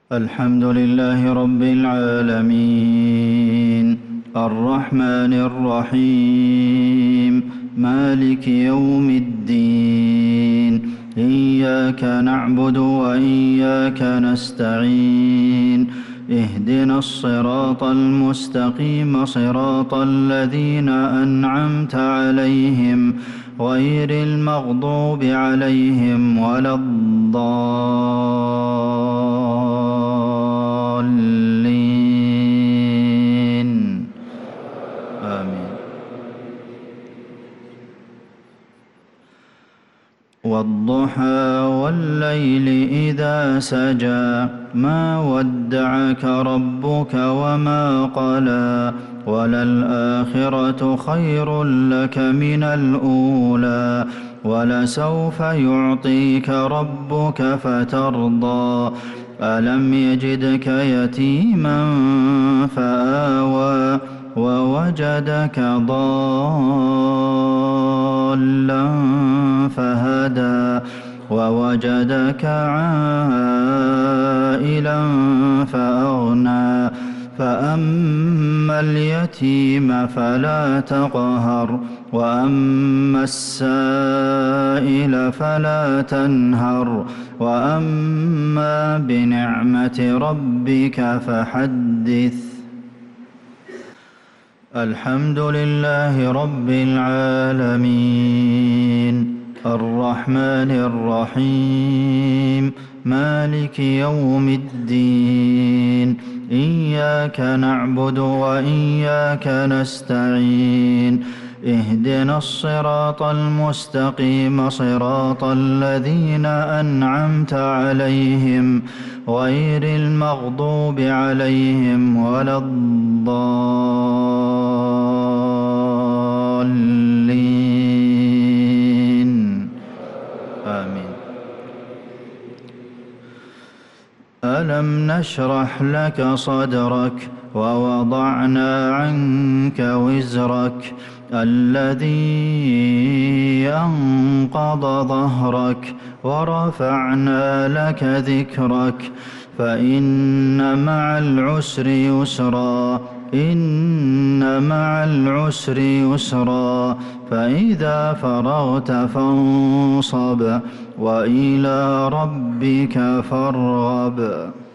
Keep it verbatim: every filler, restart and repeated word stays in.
الحمد لله رب العالمين الرحمن الرحيم مالك يوم الدين إياك نعبد وإياك نستعين اهدنا الصراط المستقيم صراط الذين أنعمت عليهم غير المغضوب عليهم ولا الضالين آمين. والضحى والليل إذا سجى ما ودعك ربك وما قلى وللآخرة خير لك من الأولى ولسوف يعطيك ربك فترضى ألم يجدك يتيما فآوى ووجدك ضالا فهدى ووجدك عائلا فأغنى فأما اليتيم فلا تقهر وأما السائل فلا تنهر وأما بنعمة ربك فحدث. الحمد لله رب العالمين الرحمن الرحيم مالك يوم الدين إياك نعبد وإياك نستعين اهدنا الصراط المستقيم صراط الذين أنعمت عليهم غير المغضوب عليهم ولا الضالين آمين. ألم نشرح لك صدرك ووضعنا عنك وزرك الذي أنقض ظهرك ورفعنا لك ذكرك فإن مع العسر يسرا إن مع العسر يسرا فإذا فرغت فانصب وإلى ربك فارغب.